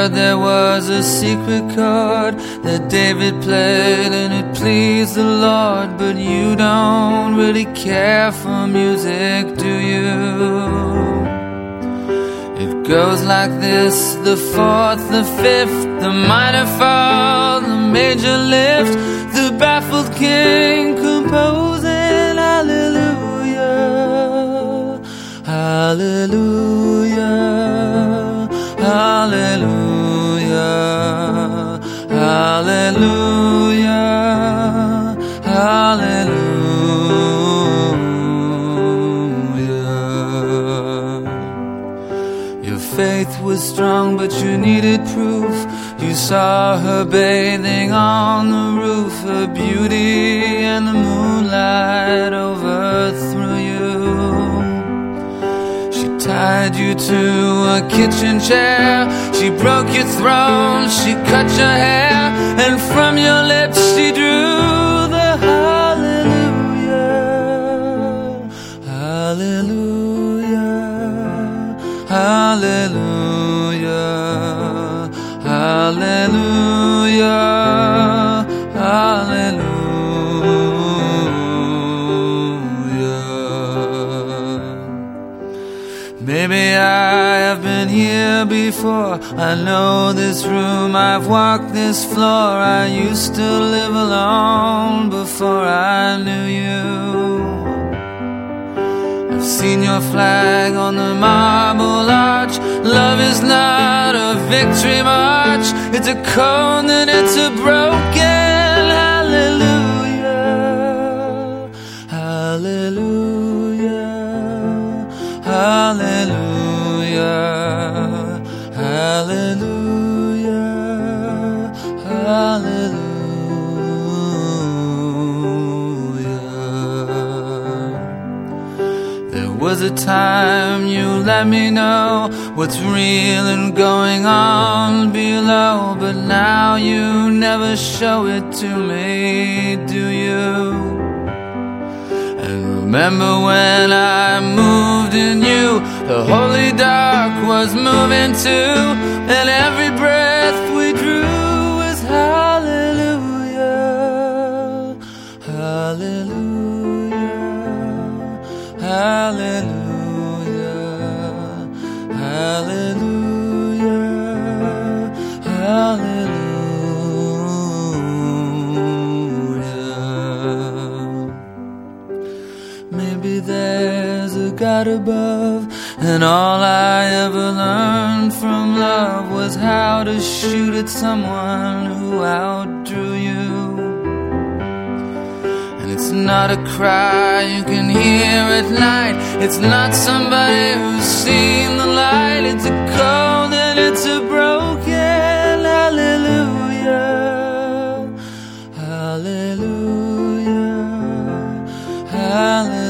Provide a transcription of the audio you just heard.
heard there was a secret chord that David played and it pleased the Lord. But you don't really care for music, do you? It goes like this: the fourth, the fifth, the minor fall, the major lift, the baffled king composing hallelujah, hallelujah, hallelujah, hallelujah, hallelujah. Your faith was strong, but you needed proof. You saw her bathing on the roof. Her beauty and the moonlight overthrew you. She tied you to a kitchen chair. She broke your throne. She cut your hair. And from your lips she drew the hallelujah, hallelujah, hallelujah, hallelujah, hallelujah. Maybe I have been here before. I know this room, I've walked this floor. I used to live alone before I knew you. I've seen your flag on the marble arch. Love is not a victory march. It's a cold and it's a broken hallelujah, hallelujah, hallelujah, hallelujah, hallelujah. There was a time you let me know what's real and going on below, but now you never show it to me, do you? And remember when I moved in you, the holy dark was moving too, and every breath we drew was hallelujah, hallelujah, hallelujah, hallelujah, hallelujah. Maybe there's a God above, and all I ever learned from love was how to shoot at someone who outdrew you. And it's not a cry you can hear at night. It's not somebody who's seen the light. It's a cold and it's a broken hallelujah, hallelujah, hallelujah.